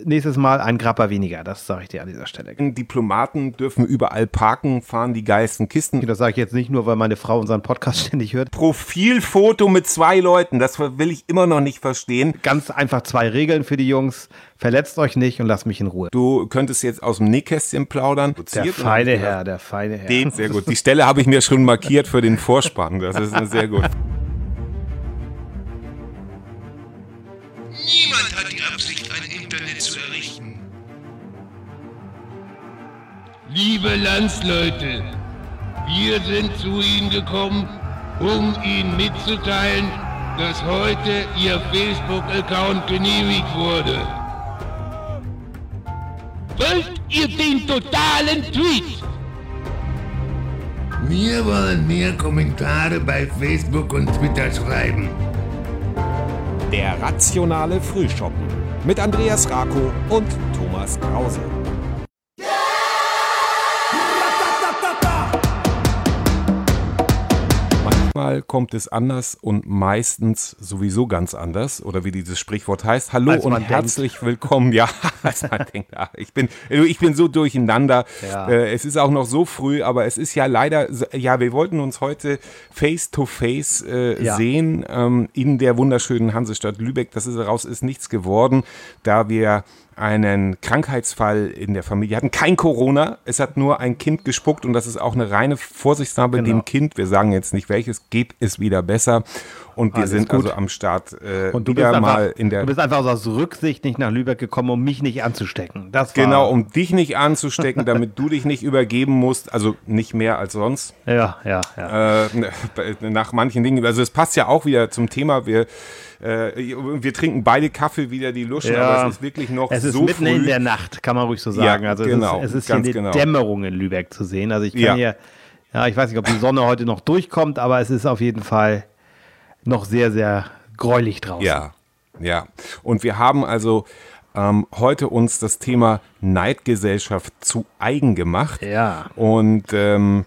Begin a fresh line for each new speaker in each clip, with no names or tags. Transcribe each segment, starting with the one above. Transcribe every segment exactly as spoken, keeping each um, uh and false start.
nächstes Mal ein Grappa weniger, das sage ich dir an dieser Stelle.
Diplomaten dürfen überall parken, fahren die geilsten Kisten.
Das sage ich jetzt nicht nur, weil meine Frau unseren Podcast ständig hört.
Profilfoto mit zwei Leuten, das will ich immer noch nicht verstehen.
Ganz einfach zwei Regeln für die Jungs. Verletzt euch nicht und lasst mich in Ruhe.
Du könntest jetzt aus dem Nähkästchen plaudern.
Der feine Herr, der feine Herr.
Den, sehr gut. Die Stelle habe ich mir schon markiert für den Vorspann. Das ist sehr gut.
Niemand hat die Absicht, ein Internet zu errichten.
Liebe Landsleute, wir sind zu Ihnen gekommen, um Ihnen mitzuteilen, dass heute Ihr Facebook-Account genehmigt wurde. Wollt ihr den totalen Tweet?
Wir wollen mehr Kommentare bei Facebook und Twitter schreiben.
Der rationale Frühschoppen mit Andreas Rako und Thomas Krause. Manchmal kommt es anders und meistens sowieso ganz anders. Oder wie dieses Sprichwort heißt. Hallo und herzlich denkt. Willkommen. Ja, als man denkt. Ach, ich, bin, ich bin so durcheinander. Ja. Äh, es ist auch noch so früh, aber es ist ja leider, ja, wir wollten uns heute face to face äh, ja. sehen ähm, in der wunderschönen Hansestadt Lübeck. Das ist daraus ist nichts geworden, da wir einen Krankheitsfall in der Familie hatten. Kein Corona, es hat nur ein Kind gespuckt und das ist auch eine reine Vorsichtsnahme genau. dem Kind. Wir sagen jetzt nicht welches, geht es wieder besser. Und wir Alles sind gut. also am Start äh,
und du
wieder
bist einfach,
mal in der...
Du bist einfach aus Rücksicht nicht nach Lübeck gekommen, um mich nicht anzustecken. Das
war genau, um dich nicht anzustecken, damit du dich nicht übergeben musst. Also nicht mehr als sonst.
Ja, ja, ja.
Äh, nach manchen Dingen. Also es passt ja auch wieder zum Thema. Wir Äh, wir trinken beide Kaffee, wieder die Luschen, ja, aber es ist wirklich noch so
Es ist
so
mitten
früh.
in der Nacht, kann man ruhig so sagen.
Ja,
also
genau,
es ist, es ist
ganz
hier eine
genau.
Dämmerung in Lübeck zu sehen. Also ich kann
ja.
hier, ja, ich weiß nicht, ob die Sonne heute noch durchkommt, aber es ist auf jeden Fall noch sehr, sehr gräulich draußen.
Ja, ja. Und wir haben also ähm, heute uns das Thema Neidgesellschaft zu eigen gemacht.
Ja.
Und ähm,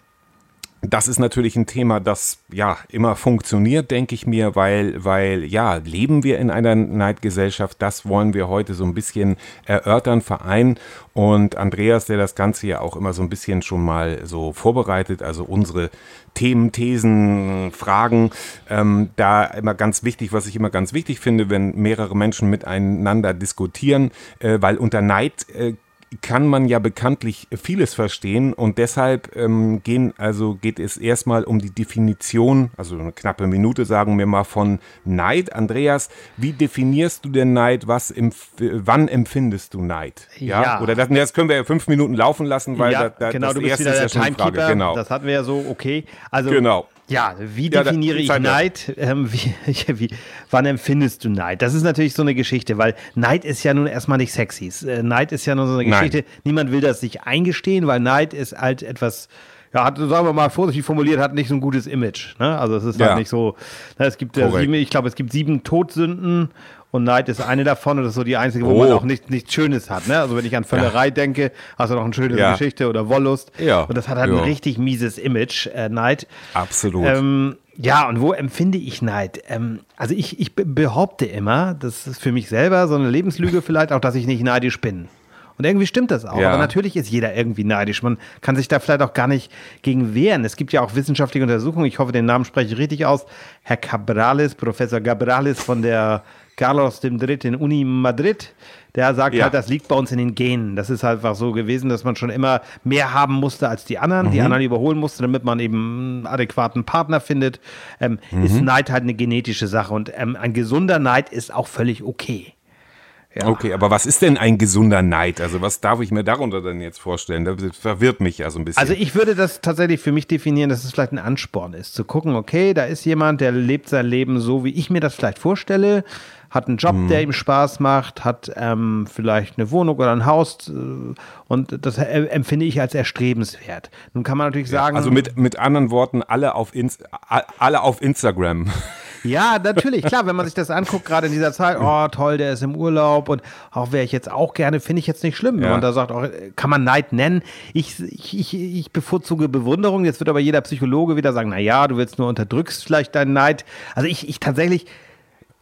das ist natürlich ein Thema, das ja immer funktioniert, denke ich mir, weil, weil ja, leben wir in einer Neidgesellschaft, das wollen wir heute so ein bisschen erörtern, vereinen. Und Andreas, der das Ganze ja auch immer so ein bisschen schon mal so vorbereitet, also unsere Themen, Thesen, Fragen, ähm, da immer ganz wichtig, was ich immer ganz wichtig finde, wenn mehrere Menschen miteinander diskutieren, äh, weil unter Neid äh, kann man ja bekanntlich vieles verstehen und deshalb ähm, gehen, also geht es erstmal um die Definition, also eine knappe Minute sagen wir mal von Neid. Andreas, wie definierst du denn Neid? Was empf- wann empfindest du Neid? Ja. ja. Oder das, das können wir ja fünf Minuten laufen lassen, weil
ja,
da, da,
genau,
das
du bist
erste
wieder
ist
der
ja schon eine Frage.
Timekeeper.
Genau.
Das hatten wir ja so, okay. Also
genau.
Ja, wie
Ja,
definiere
da-
ich Neid? Ähm, wie, wie, wann empfindest du Neid? Das ist natürlich so eine Geschichte, weil Neid ist ja nun erstmal nicht sexy. Äh, Neid ist ja nur so eine
Nein.
Geschichte. Niemand will das sich eingestehen, weil Neid ist halt etwas, ja, hat, sagen wir mal vorsichtig formuliert, hat nicht so ein gutes Image. Ne? Also es ist
Ja.
halt nicht so, na, es gibt, äh,
Korrekt.
sieben, ich glaube, es gibt sieben Todsünden. Und Neid ist eine davon und das ist so die einzige, wo
Oh.
man auch nicht, nichts Schönes hat. Ne? Also wenn ich an Völlerei denke, hast du noch eine schöne
Ja.
Geschichte oder Wollust.
Ja.
Und das hat halt
Ja.
ein richtig mieses Image, äh, Neid.
Absolut.
Ähm, ja, und wo empfinde ich Neid? Ähm, also ich, ich be- behaupte immer, das ist für mich selber so eine Lebenslüge vielleicht auch, dass ich nicht neidisch bin. Und irgendwie stimmt das auch.
Ja.
Aber natürlich ist jeder irgendwie neidisch. Man kann sich da vielleicht auch gar nicht gegen wehren. Es gibt ja auch wissenschaftliche Untersuchungen, ich hoffe, den Namen spreche ich richtig aus, Herr Cabrales, Professor Cabrales von der Carlos der Dritte in Uni Madrid, der sagt
Ja.
halt, das liegt bei uns in den Genen. Das ist halt einfach so gewesen, dass man schon immer mehr haben musste als die anderen, die anderen überholen musste, damit man eben einen adäquaten Partner findet. Ähm, Ist Neid halt eine genetische Sache und ähm, ein gesunder Neid ist auch völlig okay. Ja.
Okay, aber was ist denn ein gesunder Neid? Also was darf ich mir darunter denn jetzt vorstellen? Das verwirrt mich ja so ein bisschen.
Also ich würde das tatsächlich für mich definieren, dass es vielleicht ein Ansporn ist, zu gucken, okay, da ist jemand, der lebt sein Leben so, wie ich mir das vielleicht vorstelle, hat einen Job, der ihm Spaß macht, hat ähm, vielleicht eine Wohnung oder ein Haus äh, und das äh, empfinde ich als erstrebenswert. Nun kann man natürlich sagen...
Also mit, mit anderen Worten, alle auf, Inst- alle auf Instagram.
Ja, natürlich, klar, wenn man sich das anguckt, gerade in dieser Zeit, oh toll, der ist im Urlaub und auch wäre ich jetzt auch gerne, finde ich jetzt nicht schlimm. Wenn
Ja.
man da sagt, oh, kann man Neid nennen. Ich, ich, ich, ich bevorzuge Bewunderung. Jetzt wird aber jeder Psychologe wieder sagen, na ja, du willst nur unterdrückst vielleicht deinen Neid. Also ich, ich tatsächlich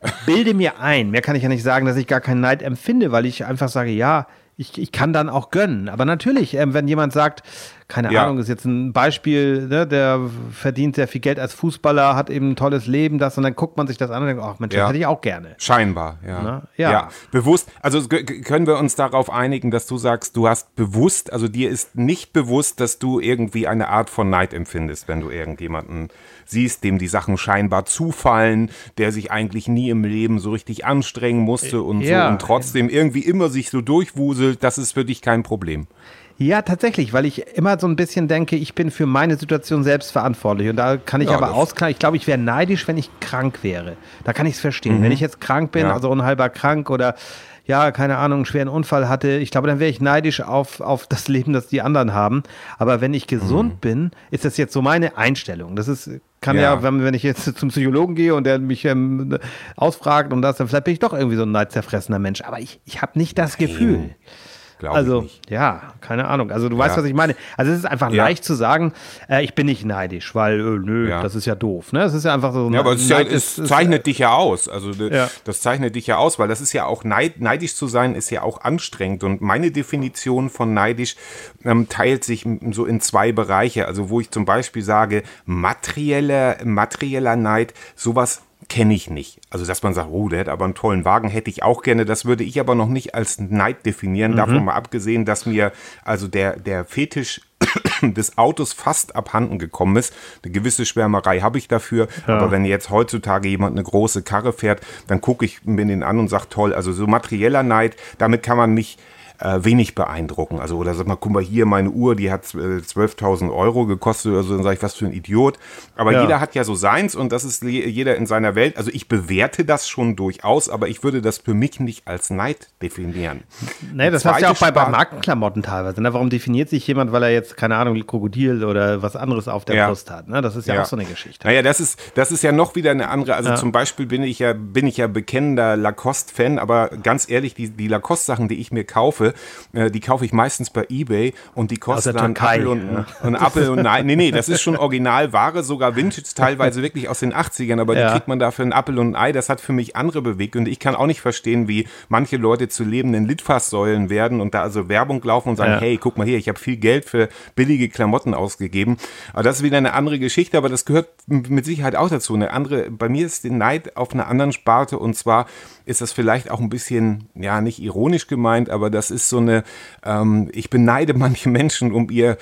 bilde mir ein, mehr kann ich ja nicht sagen, dass ich gar keinen Neid empfinde, weil ich einfach sage, ja, ich, ich kann dann auch gönnen. Aber natürlich, ähm, wenn jemand sagt, keine
Ja.
Ahnung, ist jetzt ein Beispiel, ne, der verdient sehr viel Geld als Fußballer, hat eben ein tolles Leben, das, und dann guckt man sich das an und denkt, ach Mensch,
Ja.
das hätte ich auch gerne.
Scheinbar, ja.
Na, ja.
Bewusst, also g- g- können wir uns darauf einigen, dass du sagst, du hast bewusst, also dir ist nicht bewusst, dass du irgendwie eine Art von Neid empfindest, wenn du irgendjemanden siehst, dem die Sachen scheinbar zufallen, der sich eigentlich nie im Leben so richtig anstrengen musste und
Ja.
so und trotzdem irgendwie immer sich so durchwuselt, das ist für dich kein Problem.
Ja, tatsächlich, weil ich immer so ein bisschen denke, ich bin für meine Situation selbst verantwortlich. Und da kann ich
Ja,
aber
das-
ausklagen, ich glaube, ich wäre neidisch, wenn ich krank wäre. Da kann ich es verstehen. Wenn ich jetzt krank bin,
Ja.
also unheilbar krank oder ja, keine Ahnung, einen schweren Unfall hatte, ich glaube, dann wäre ich neidisch auf, auf das Leben, das die anderen haben. Aber wenn ich gesund bin, ist das jetzt so meine Einstellung. Das ist, kann ja,
Ja.
wenn, wenn ich jetzt zum Psychologen gehe und der mich ähm, ausfragt und das, dann vielleicht bin ich doch irgendwie so ein neidzerfressener Mensch. Aber ich, ich habe nicht das Gefühl.
Glaube
Also,
ich nicht.
ja, keine Ahnung. Also, du weißt,
Ja.
was ich meine. Also, es ist einfach
Ja.
leicht zu sagen, äh, ich bin nicht neidisch, weil, äh, nö,
Ja.
das ist ja doof. Ne? Es ist ja einfach so.
Ja, aber es, ist ja,
Neid
es
ist- ist-
zeichnet dich ja aus. Also de-
Ja.
das zeichnet dich ja aus, weil das ist ja auch neid, neidisch zu sein, ist ja auch anstrengend. Und meine Definition von neidisch ähm, teilt sich m- so in zwei Bereiche. Also wo ich zum Beispiel sage, materieller, materieller Neid, sowas kenne ich nicht. Also, dass man sagt, oh, der hat aber einen tollen Wagen, hätte ich auch gerne. Das würde ich aber noch nicht als Neid definieren. Davon mal abgesehen, dass mir also der, der Fetisch des Autos fast abhanden gekommen ist. Eine gewisse Schwärmerei habe ich dafür. Aber wenn jetzt heutzutage jemand eine große Karre fährt, dann gucke ich mir den an und sage, toll, also so materieller Neid, damit kann man mich äh, wenig beeindrucken. Also, oder sag mal, guck mal hier, meine Uhr, die hat äh, zwölftausend Euro gekostet oder so, dann sage ich, was für ein Idiot. Aber
Ja.
jeder hat ja so seins und das ist je- jeder in seiner Welt. Also ich bewerte das schon durchaus, aber ich würde das für mich nicht als Neid definieren.
Nee, das
Die
hast du ja auch bei,
zweite
bei
Sparte-
Markenklamotten teilweise. Ne? Warum definiert sich jemand, weil er jetzt, keine Ahnung, Krokodil oder was anderes auf der
Ja.
Brust hat? Ne? Das ist ja, auch so eine Geschichte.
Naja, das ist, das ist ja noch wieder eine andere. Also zum Beispiel bin ich ja, bin ich ja bekennender Lacoste-Fan, aber ganz ehrlich, die, die Lacoste-Sachen, die ich mir kaufe, äh, die kaufe ich meistens bei eBay und die kosten
der
dann
Türkei,
Apfel und,
ja.
und Apfel und Nein. Nee, nee, das ist schon Originalware, sogar Vintage, teilweise wirklich aus den achtzigern, aber
Ja.
die kriegt man dafür einen Apfel und ein Ei. Das hat für mich andere Beweggründe. Ich kann auch nicht verstehen, wie manche Leute zu lebenden Litfaßsäulen werden und da also Werbung laufen und sagen,
Ja.
hey, guck mal hier, ich habe viel Geld für billige Klamotten ausgegeben. Aber das ist wieder eine andere Geschichte, aber das gehört m- mit Sicherheit auch dazu. Eine andere, bei mir ist der Neid auf einer anderen Sparte und zwar ist das vielleicht auch ein bisschen, ja, nicht ironisch gemeint, aber das ist so eine, ähm, ich beneide manche Menschen um ihr,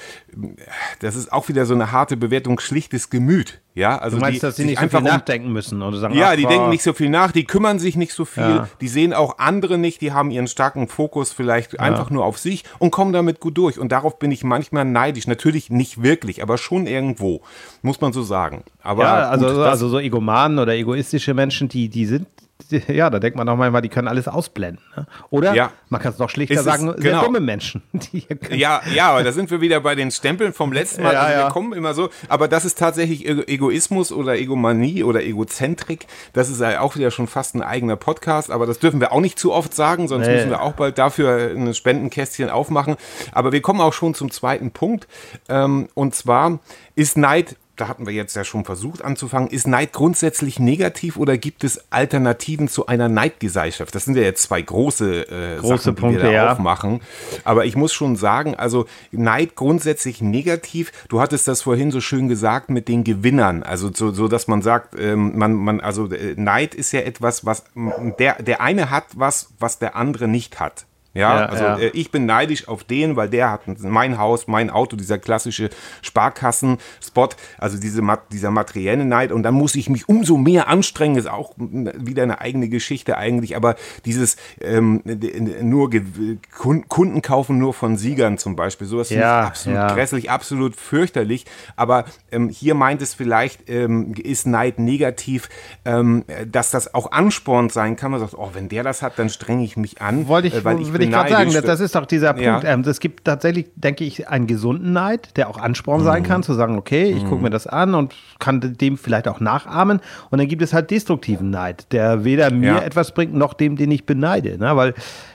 das ist auch wieder so eine harte Bewertung, schlichtes Gemüt. Ja, also
Du meinst,
die,
dass sie
sich
nicht so
einfach
viel
um-
nachdenken müssen oder sagen,
ja,
ach,
die
boah,
denken nicht so viel nach, die kümmern sich nicht so viel,
Ja.
die sehen auch andere nicht, die haben ihren starken Fokus vielleicht einfach nur auf sich und kommen damit gut durch. Und darauf bin ich manchmal neidisch. Natürlich nicht wirklich, aber schon irgendwo, muss man so sagen. Aber
Ja, also,
gut,
so-
das-
also so Egomanen oder egoistische Menschen, die, die sind, die, ja, da denkt man auch manchmal, die können alles ausblenden. Ne? Oder
Ja.
man kann es noch schlichter
Ist es-
sagen, sehr
genau.
dumme Menschen. Die
Ja, ja, aber da sind wir wieder bei den Stempeln vom letzten Mal.
Ja,
also wir
ja.
kommen immer so. Aber das ist tatsächlich Ego- Egoismus oder Egomanie oder Egozentrik. Das ist ja auch wieder schon fast ein eigener Podcast. Aber das dürfen wir auch nicht zu oft sagen, sonst
Nee.
müssen wir auch bald dafür ein Spendenkästchen aufmachen. Aber wir kommen auch schon zum zweiten Punkt. Ähm, und zwar ist Neid, da hatten wir jetzt ja schon versucht anzufangen, ist Neid grundsätzlich negativ oder gibt es Alternativen zu einer Neidgesellschaft? Das sind ja jetzt zwei große, äh,
Große
Sachen, die
Punkte,
wir da
ja.
aufmachen. Aber ich muss schon sagen, also Neid grundsätzlich negativ. Du hattest das vorhin so schön gesagt mit den Gewinnern. Also so, so dass man sagt, ähm, man, man, also äh, Neid ist ja etwas, was m, der, der eine hat was, was der andere nicht hat. Ja,
Ja,
also
ja.
Äh, ich bin neidisch auf den, weil der hat mein Haus, mein Auto, dieser klassische Sparkassen-Spot, also diese, ma- dieser materielle Neid und dann muss ich mich umso mehr anstrengen, ist auch m, wieder eine eigene Geschichte eigentlich, aber dieses ähm, d- d- nur Ge- Kun- Kunden kaufen nur von Siegern zum Beispiel, sowas finde
Ja,
ich absolut
ja.
grässlich, absolut fürchterlich, aber ähm, hier meint es vielleicht, ähm, ist Neid negativ, ähm, dass das auch Ansporn sein kann, man sagt, oh, wenn der das hat, dann strenge ich mich an,
Wollte ich,
äh, weil ich
will ich gerade sagen,
neidisch.
das, das ist doch dieser
Ja.
Punkt. Ähm, es gibt tatsächlich, denke ich, einen gesunden Neid, der auch Ansporn
Mhm.
sein kann, zu sagen, okay, ich gucke mir das an und kann dem vielleicht auch nachahmen. Und dann gibt es halt destruktiven Neid, der weder mir
Ja.
etwas bringt, noch dem, den ich beneide. Ne? Weil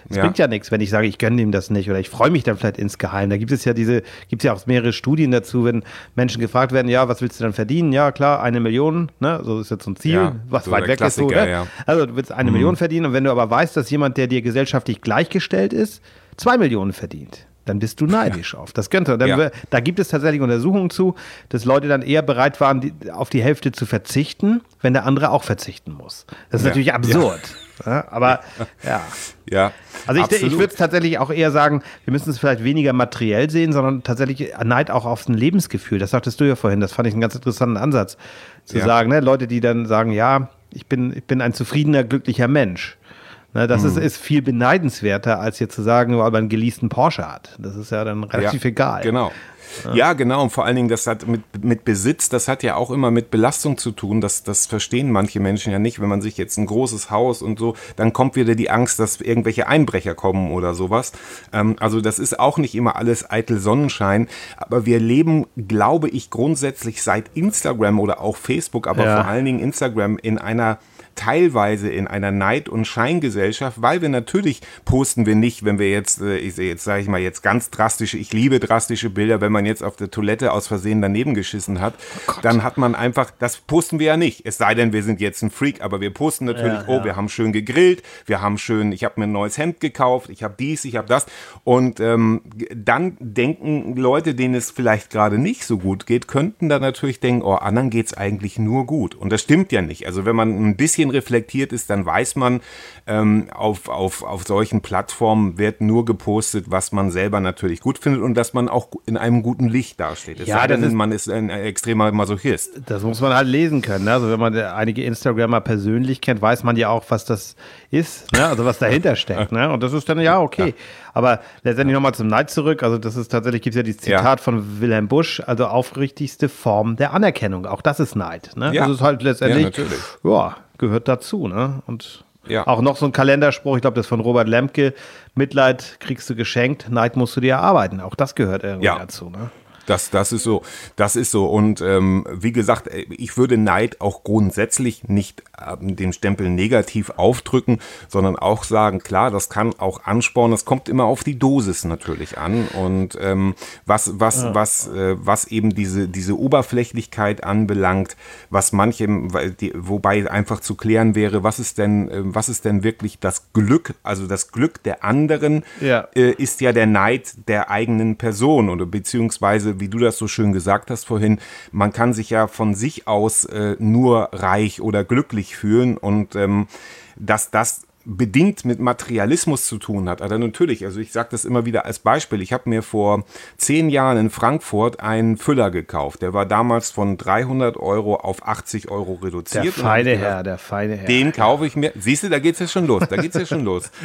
Es ja. bringt ja nichts, wenn ich sage, ich gönne ihm das nicht oder ich freue mich dann vielleicht insgeheim. Da gibt es ja diese, gibt es ja auch mehrere Studien dazu, wenn Menschen gefragt werden, ja, was willst du dann verdienen? Ja, klar, eine Million, ne? So ist jetzt so ein Ziel, ja, was so weit weg ist. So, ne? ja. Also du willst eine mhm. Million verdienen und wenn du aber weißt, dass jemand, der dir gesellschaftlich gleichgestellt ist, zwei Millionen verdient, dann bist du neidisch ja. auf. Das könnte. Dann, ja. Da gibt es tatsächlich Untersuchungen zu, dass Leute dann eher bereit waren, die, auf die Hälfte zu verzichten, wenn der andere auch verzichten muss. Das ist ja. natürlich absurd. Ja. Ja, aber ja.
ja.
Also ich, ich würde es tatsächlich auch eher sagen, wir müssen es vielleicht weniger materiell sehen, sondern tatsächlich Neid auch auf ein Lebensgefühl. Das sagtest du ja vorhin. Das fand ich einen ganz interessanten Ansatz. Zu ja. sagen, ne, Leute, die dann sagen, ja, ich bin, ich bin ein zufriedener, glücklicher Mensch. Ne, das mhm. ist, ist viel beneidenswerter, als jetzt zu sagen, weil man einen geleasten Porsche hat. Das ist ja dann relativ
ja,
egal.
Genau. Ja. ja, genau. Und vor allen Dingen, das hat mit, mit Besitz, das hat ja auch immer mit Belastung zu tun. Das, das verstehen manche Menschen ja nicht. Wenn man sich jetzt ein großes Haus und so, dann kommt wieder die Angst, dass irgendwelche Einbrecher kommen oder sowas. Ähm, also das ist auch nicht immer alles eitel Sonnenschein. Aber wir leben, glaube ich, grundsätzlich seit Instagram oder auch Facebook, aber ja. vor allen Dingen Instagram in einer teilweise in einer Neid- und Scheingesellschaft, weil wir natürlich posten wir nicht, wenn wir jetzt, ich sehe jetzt, sage ich mal, jetzt ganz drastische, ich liebe drastische Bilder, wenn man jetzt auf der Toilette aus Versehen daneben geschissen hat, oh dann hat man einfach, das posten wir ja nicht, es sei denn, wir sind jetzt ein Freak, aber wir posten natürlich, ja, oh, ja. wir haben schön gegrillt, wir haben schön, ich habe mir ein neues Hemd gekauft, ich habe dies, ich habe das und ähm, dann denken Leute, denen es vielleicht gerade nicht so gut geht, könnten dann natürlich denken, oh, anderen geht's eigentlich nur gut und das stimmt ja nicht, also wenn man ein bisschen reflektiert ist, dann weiß man, ähm, auf, auf, auf solchen Plattformen wird nur gepostet, was man selber natürlich gut findet und dass man auch in einem guten Licht dasteht. Es
ja,
sei
das
denn,
ist,
man ist ein extremer Masochist.
Das muss man halt lesen können. Ne? Also wenn man einige Instagrammer persönlich kennt, weiß man ja auch, was das ist, ne? Also was dahinter steckt. Ne? Und das ist dann, ja, okay. Ja. Aber letztendlich nochmal zum Neid zurück. Also das ist tatsächlich, gibt es ja dieses Zitat ja. von Wilhelm Busch, also aufrichtigste Form der Anerkennung. Auch das ist Neid. Ne?
Ja.
Das ist halt letztendlich, ja, ja, gehört dazu. Ne? Und
ja.
auch noch so ein Kalenderspruch, ich glaube, das ist von Robert Lemke, Mitleid kriegst du geschenkt, Neid musst du dir erarbeiten. Auch das gehört irgendwie
ja.
dazu. Ne?
Das, das ist so, das ist so. Und ähm, wie gesagt, ich würde Neid auch grundsätzlich nicht ähm, den Stempel negativ aufdrücken, sondern auch sagen, klar, das kann auch anspornen. Das kommt immer auf die Dosis natürlich an. Und ähm, was, was, ja. was, äh, was eben diese, diese Oberflächlichkeit anbelangt, was manchem, die, wobei einfach zu klären wäre, was ist denn, äh, was ist denn wirklich das Glück? Also das Glück der anderen
ja.
äh, ist ja der Neid der eigenen Person oder beziehungsweise wie du das so schön gesagt hast vorhin, man kann sich ja von sich aus äh, nur reich oder glücklich fühlen und ähm, dass das bedingt mit Materialismus zu tun hat. Also natürlich, also ich sage das immer wieder als Beispiel, ich habe mir vor zehn Jahren in Frankfurt einen Füller gekauft, der war damals von dreihundert Euro auf achtzig Euro reduziert.
Der feine Herr, der feine Herr.
Den kaufe ich mir, siehst du, da geht's ja schon los, da geht's ja schon los.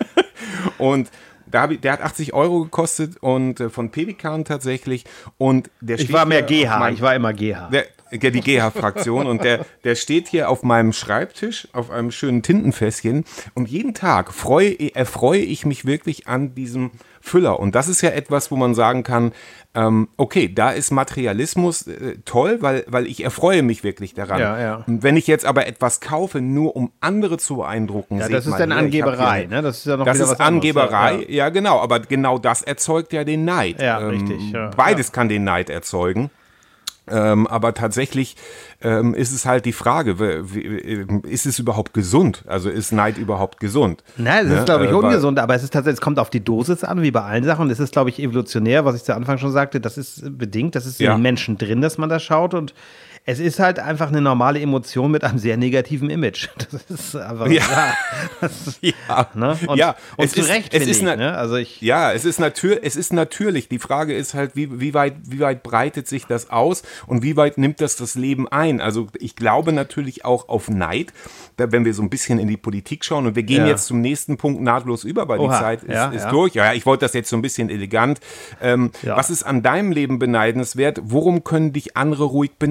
Und Da hab ich, der hat achtzig Euro gekostet und äh, von Pelikan tatsächlich. Und der
ich war mehr G H, meinem, ich war immer G H.
Der, die G H-Fraktion und der, der steht hier auf meinem Schreibtisch auf einem schönen Tintenfässchen und jeden Tag freue, erfreue ich mich wirklich an diesem Füller und das ist ja etwas, wo man sagen kann, ähm, okay, da ist Materialismus äh, toll, weil, weil ich erfreue mich wirklich daran.
Ja, ja.
Und wenn ich jetzt aber etwas kaufe, nur um andere zu beeindrucken,
ja, das ist dann Angeberei, hier, ne? Das ist ja noch
das
wieder
ist
was
Angeberei,
anderes,
ja. ja genau, aber genau das erzeugt ja den Neid.
Ja,
ähm,
richtig. Ja,
beides
ja.
kann den Neid erzeugen. Ähm, aber tatsächlich ähm, ist es halt die Frage, wie, ist es überhaupt gesund? Also ist Neid überhaupt gesund?
Nein, es
ne?
ist, glaube ich,
äh,
ungesund, aber es ist tatsächlich, es kommt auf die Dosis an, wie bei allen Sachen. Es ist, glaube ich, evolutionär, was ich zu Anfang schon sagte, das ist bedingt, das ist in
ja.
den Menschen drin, dass man das schaut und es ist halt einfach eine normale Emotion mit einem sehr negativen Image. Das ist einfach
ja.
ja. Das,
ja.
Ne? Und,
ja.
und
es
zu
ist,
Recht,
es ist
ich,
na-
ne? Also ich
ja, es ist, natür- es ist natürlich. Die Frage ist halt, wie, wie, weit, wie weit breitet sich das aus und wie weit nimmt das das Leben ein? Also ich glaube natürlich auch auf Neid, wenn wir so ein bisschen in die Politik schauen und wir gehen
ja.
jetzt zum nächsten Punkt nahtlos über, weil
Oha.
die Zeit ist,
ja,
ist
ja.
durch. Ja, ich wollte das jetzt so ein bisschen elegant. Ähm,
ja.
Was ist an deinem Leben beneidenswert? Worum können dich andere ruhig beneiden?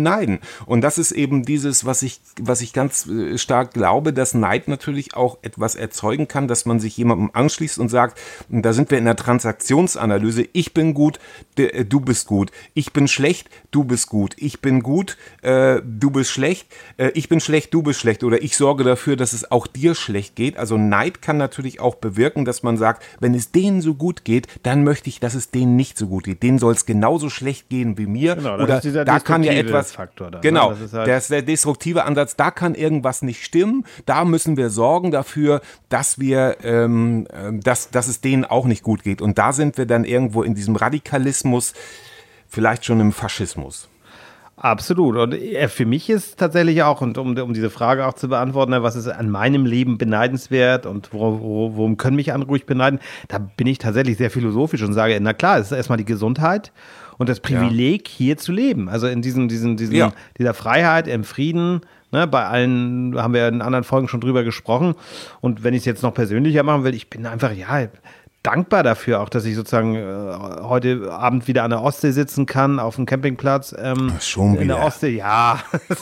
Und das ist eben dieses, was ich, was ich ganz äh, stark glaube, dass Neid natürlich auch etwas erzeugen kann, dass man sich jemandem anschließt und sagt, und da sind wir in der Transaktionsanalyse, ich bin gut, de, du bist gut, ich bin schlecht, du bist gut, ich bin gut, äh, du bist schlecht, äh, ich bin schlecht, du bist schlecht oder ich sorge dafür, dass es auch dir schlecht geht. Also Neid kann natürlich auch bewirken, dass man sagt, wenn es denen so gut geht, dann möchte ich, dass es denen nicht so gut geht. Denen soll es genauso schlecht gehen wie mir.
Genau,
oder da kann ja etwas,
Faktor dann,
genau,
ne? Das ist halt
der ist der destruktive Ansatz, da kann irgendwas nicht stimmen, da müssen wir sorgen dafür, dass wir, ähm, dass, dass es denen auch nicht gut geht. Und da sind wir dann irgendwo in diesem Radikalismus, vielleicht schon im Faschismus.
Absolut. Und für mich ist tatsächlich auch, und um, um diese Frage auch zu beantworten, was ist an meinem Leben beneidenswert und wo, wo, worum können mich andere ruhig beneiden, da bin ich tatsächlich sehr philosophisch und sage, na klar, es ist erstmal die Gesundheit und das Privileg, ja. hier zu leben. Also in diesem, diesem, diesem, ja. dieser Freiheit, im Frieden. Ne, bei allen haben wir in anderen Folgen schon drüber gesprochen. Und wenn ich es jetzt noch persönlicher machen will, ich bin einfach, ja, dankbar dafür auch, dass ich sozusagen äh, heute Abend wieder an der Ostsee sitzen kann, auf dem Campingplatz. Ähm,
Schon wieder.
In der Ostsee, ja.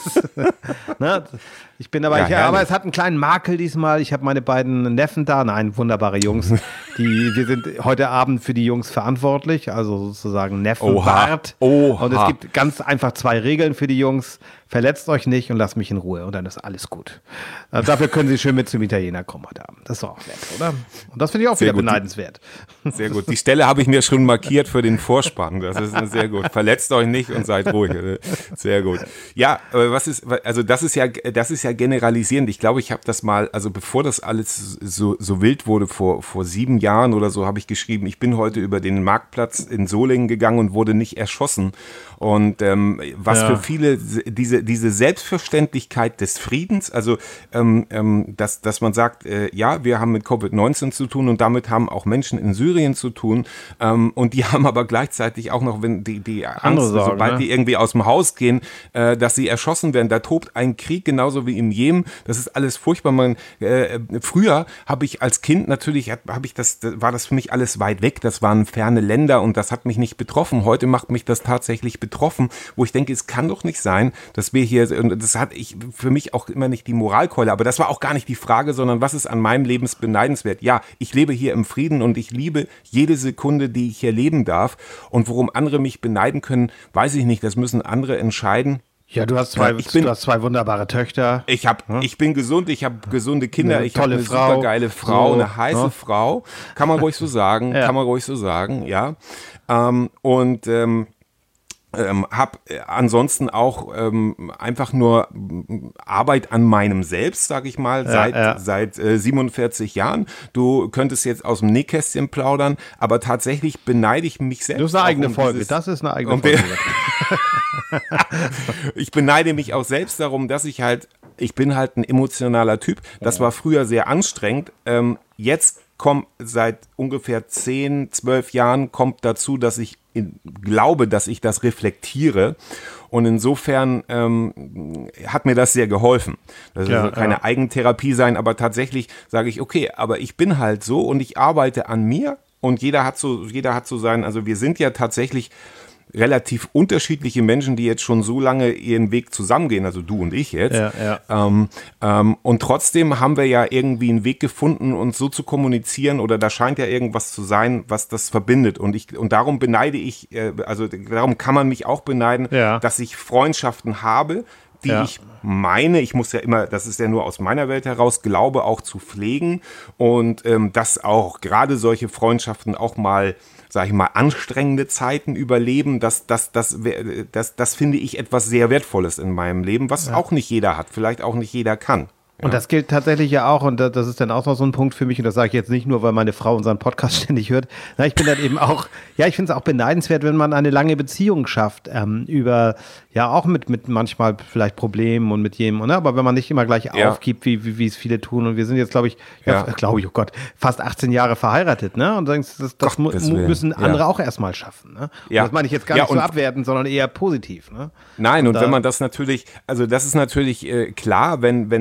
ne? Ich bin aber, ja, ich, aber es hat einen kleinen Makel diesmal. Ich habe meine beiden Neffen da. Nein, wunderbare Jungs. Die, wir sind heute Abend für die Jungs verantwortlich, also sozusagen Neffenbart.
Oha.
Und es gibt ganz einfach zwei Regeln für die Jungs. Verletzt euch nicht und lasst mich in Ruhe und dann ist alles gut. Also dafür können sie schön mit zum Italiener kommen heute Abend. Das ist auch nett, oder? Und das finde ich auch sehr wieder gut. Beneidenswert.
Sehr gut. Die Stelle habe ich mir schon markiert für den Vorspann. Das ist sehr gut. Verletzt euch nicht und seid ruhig. Sehr gut. Ja, aber was ist, also das ist ja, das ist ja generalisierend. Ich glaube, ich habe das mal, also bevor das alles so, so wild wurde, vor, vor sieben Jahren oder so, habe ich geschrieben, ich bin heute über den Marktplatz in Solingen gegangen und wurde nicht erschossen. Und ähm, was ja. für viele diese, diese Selbstverständlichkeit des Friedens, also ähm, ähm, dass, dass man sagt, äh, ja, wir haben mit Covid neunzehn zu tun und damit haben auch Menschen in Syrien zu tun ähm, und die haben aber gleichzeitig auch noch, wenn die, die Angst, Sorgen, sobald ne? die irgendwie aus dem Haus gehen, äh, dass sie erschossen werden. Da tobt ein Krieg genauso wie im Jemen. Das ist alles furchtbar. Man, äh, früher habe ich als Kind natürlich, habe ich das, war das für mich alles weit weg. Das waren ferne Länder und das hat mich nicht betroffen. Heute macht mich das tatsächlich betroffen, wo ich denke, es kann doch nicht sein, dass wir hier, und das hat ich für mich auch immer nicht die Moralkeule, aber das war auch gar nicht die Frage, sondern was ist an meinem Leben beneidenswert? Ja, ich lebe hier im Frieden und ich liebe jede Sekunde, die ich hier leben darf. Und worum andere mich beneiden können, weiß ich nicht. Das müssen andere entscheiden.
Ja, du hast zwei,
ich bin,
du hast zwei wunderbare Töchter.
Ich, hab, hm? ich bin gesund, ich habe gesunde Kinder,
eine
ich habe eine
Frau.
super geile Frau,
so,
eine heiße ja. Frau. Kann man ruhig so sagen, ja. kann man ruhig so sagen, ja. Ähm, und ähm, Ähm, habe ansonsten auch ähm, einfach nur Arbeit an meinem Selbst, sage ich mal,
ja,
seit,
ja.
seit äh, siebenundvierzig Jahren. Du könntest jetzt aus dem Nähkästchen plaudern, aber tatsächlich beneide ich mich selbst.
Das ist eine eigene
um
Folge,
dieses,
das ist eine eigene
um
Folge.
Ich beneide mich auch selbst darum, dass ich halt, ich bin halt ein emotionaler Typ. Das war früher sehr anstrengend. Ähm, jetzt kommt seit ungefähr zehn, zwölf Jahren kommt dazu, dass ich in, glaube, dass ich das reflektiere. Und insofern ähm, hat mir das sehr geholfen. Das
ja,
soll keine
ja.
Eigentherapie sein, aber tatsächlich sage ich, okay, aber ich bin halt so und ich arbeite an mir und jeder hat so, jeder hat so sein, also wir sind ja tatsächlich relativ unterschiedliche Menschen, die jetzt schon so lange ihren Weg zusammengehen, also du und ich jetzt.
Ja, ja.
Ähm, ähm, und trotzdem haben wir ja irgendwie einen Weg gefunden, uns so zu kommunizieren oder da scheint ja irgendwas zu sein, was das verbindet. Und ich und darum beneide ich, äh, also darum kann man mich auch beneiden,
ja.
dass ich Freundschaften habe, die ja. ich meine, ich muss ja immer, das ist ja nur aus meiner Welt heraus, glaube auch zu pflegen und ähm, dass auch gerade solche Freundschaften auch mal, sage ich mal, anstrengende Zeiten überleben, das, das, das, das, das finde ich etwas sehr Wertvolles in meinem Leben, was ja. auch nicht jeder hat, vielleicht auch nicht jeder kann. Ja.
Und das gilt tatsächlich ja auch, und das ist dann auch noch so ein Punkt für mich, und das sage ich jetzt nicht nur, weil meine Frau unseren Podcast ständig hört. Na, ich bin dann eben auch, ja, ich finde es auch beneidenswert, wenn man eine lange Beziehung schafft, ähm, über, ja, auch mit, mit manchmal vielleicht Problemen und mit jedem, ne? Aber wenn man nicht immer gleich ja. aufgibt, wie, wie, wie es viele tun. Und wir sind jetzt, glaube ich, ja, ja. glaube ich, oh Gott, fast achtzehn Jahre verheiratet, ne? Und das, das, das mu- müssen andere ja. auch erstmal schaffen, ne?
Ja.
Das meine ich jetzt gar
ja,
nicht so abwertend, sondern eher positiv, ne?
Nein, und,
und
wenn man das natürlich, also das ist natürlich äh, klar, wenn, wenn man, wenn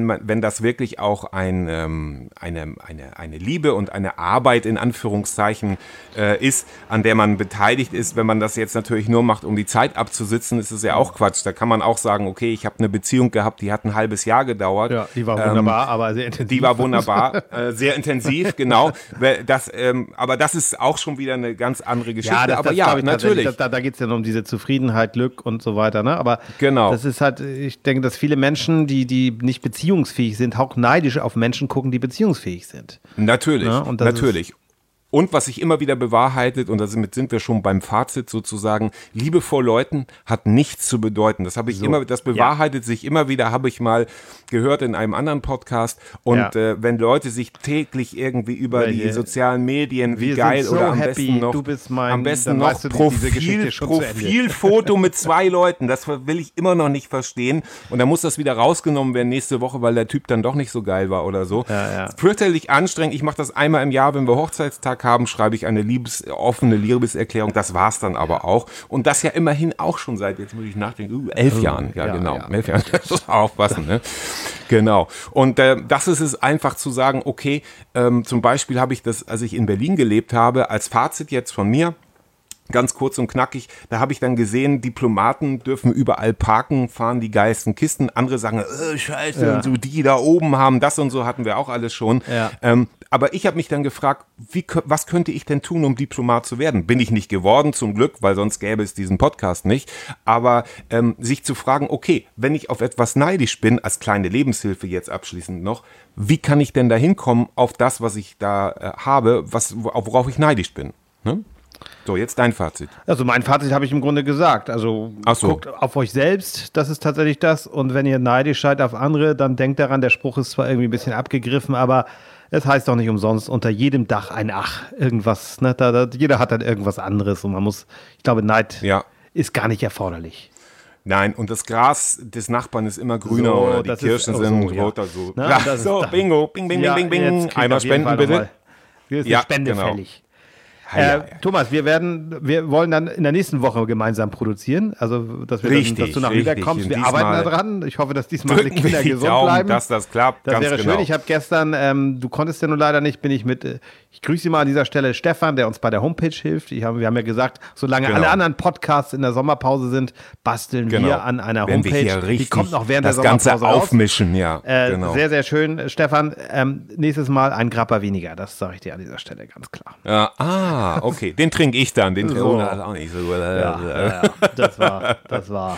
das wirklich auch ein, ähm, eine, eine, eine Liebe und eine Arbeit in Anführungszeichen äh, ist, an der man beteiligt ist. Wenn man das jetzt natürlich nur macht, um die Zeit abzusitzen, ist es ja auch Quatsch. Da kann man auch sagen, okay, ich habe eine Beziehung gehabt, die hat ein halbes Jahr gedauert.
Ja, die war wunderbar, ähm, aber sehr intensiv.
Die war wunderbar, äh, sehr intensiv, genau. Das, ähm, aber das ist auch schon wieder eine ganz andere Geschichte.
Ja, das,
aber
das
ja,
ich
natürlich.
Das, da da geht es ja um diese Zufriedenheit, Glück und so weiter. Ne? Aber
genau.
Das ist halt, ich denke, dass viele Menschen, die, die nicht beziehungsfähig sind, auch neidisch auf Menschen gucken, die beziehungsfähig sind.
Natürlich,
ja, und das
natürlich.
Ist,
Und was sich immer wieder bewahrheitet, und damit sind wir schon beim Fazit sozusagen, Liebe vor Leuten hat nichts zu bedeuten. Das habe ich
so.
immer, das bewahrheitet
ja.
sich immer wieder, habe ich mal gehört in einem anderen Podcast. Und
ja.
äh, wenn Leute sich täglich irgendwie über
Weil,
die sozialen Medien, wie
wir
geil,
sind so
oder am
happy,
besten noch,
du bist mein,
am besten
dann
noch
weißt du, die- diese
Profil,
Geschichte ist schon zu Ende.
Profilfoto mit zwei Leuten, das will ich immer noch nicht verstehen. Und dann muss das wieder rausgenommen werden nächste Woche, weil der Typ dann doch nicht so geil war oder so.
Ja, ja.
Fürchterlich anstrengend. Ich mache das einmal im Jahr, wenn wir Hochzeitstag haben, schreibe ich eine Liebes, offene Liebeserklärung, das war's dann aber auch. Und das ja immerhin auch schon seit, jetzt muss ich nachdenken, uh, elf
Oh,
Jahren. Ja,
ja,
genau.
ja.
Elf Jahren, das muss man aufpassen, ne? Genau. Und äh, das ist es einfach zu sagen, okay, ähm, zum Beispiel habe ich das, als ich in Berlin gelebt habe, als Fazit jetzt von mir, ganz kurz und knackig, da habe ich dann gesehen, Diplomaten dürfen überall parken, fahren die geilsten Kisten. Andere sagen, äh, scheiße,
Ja.
und so, die da oben haben das und so, hatten wir auch alles schon.
Ja.
Ähm, aber ich habe mich dann gefragt, wie, kö- was könnte ich denn tun, um Diplomat zu werden? Bin ich nicht geworden, zum Glück, weil sonst gäbe es diesen Podcast nicht. Aber ähm, sich zu fragen, okay, wenn ich auf etwas neidisch bin, als kleine Lebenshilfe jetzt abschließend noch, wie kann ich denn da hinkommen auf das, was ich da äh, habe, was, worauf ich neidisch bin? Ne? So, jetzt dein Fazit.
Also mein Fazit habe ich im Grunde gesagt. Also
Ach so.
guckt auf euch selbst, das ist tatsächlich das. Und wenn ihr neidisch seid auf andere, dann denkt daran, der Spruch ist zwar irgendwie ein bisschen abgegriffen, aber es heißt doch nicht umsonst, unter jedem Dach ein Ach. Irgendwas, ne? da, da, jeder hat dann irgendwas anderes und man muss, ich glaube, Neid
Ja.
ist gar nicht erforderlich.
Nein, und das Gras des Nachbarn ist immer grüner
So,
oder die
das
Kirschen
ist- oh,
sind
so, ja.
roter. So,
Na,
ja,
das ist
so
da-
bingo, bing, bing,
Ja,
bing, bing,
jetzt
bing.
kriegt
Einmal
auf jeden
spenden
Fall
bitte.
nochmal- Hier ist
Ja,
eine Spende
genau.
fällig.
Ja, ja,
Äh,
ja.
Thomas, wir werden, wir wollen dann in der nächsten Woche gemeinsam produzieren. Also, dass wir
Richtig,
dann, dass du nach
richtig.
Lübeck kommst.
Und
Wir
diesmal
arbeiten daran. Ich hoffe, dass diesmal die
Drücken wir
Kinder
die
gesund
Daumen,
bleiben.
dass das klappt.
Das
ganz
wäre
genau.
schön. Ich habe gestern, ähm, du konntest ja nur leider nicht, bin ich mit, äh, ich grüße mal an dieser Stelle Stefan, der uns bei der Homepage hilft. Ich hab, wir haben ja gesagt, solange
Genau.
alle anderen Podcasts in der Sommerpause sind, basteln
Genau.
wir an einer
Wenn wir
Homepage.
hier richtig
Die kommt noch während
das
der
Ganze
Sommerpause raus.
aufmischen, ja.
Äh,
genau.
Sehr, sehr schön. Stefan, ähm, nächstes Mal ein Grappa weniger. Das sage ich dir an dieser Stelle ganz klar.
Ja, ah, okay. Den trinke ich dann. Den
So.
oh, das ist auch nicht so.
Ja, ja, ja. Das war, das war.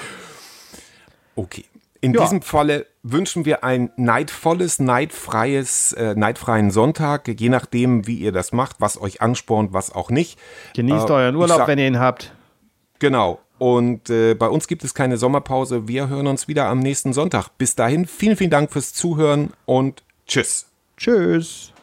Okay. In
Ja.
diesem Falle wünschen wir ein neidvolles, neidfreies, äh, neidfreien Sonntag, je nachdem, wie ihr das macht, was euch anspornt, was auch nicht.
Genießt
Äh,
euren
ich
Urlaub,
sag-
wenn ihr ihn habt.
Genau. Und äh, bei uns gibt es keine Sommerpause. Wir hören uns wieder am nächsten Sonntag. Bis dahin, vielen, vielen Dank fürs Zuhören und tschüss.
Tschüss.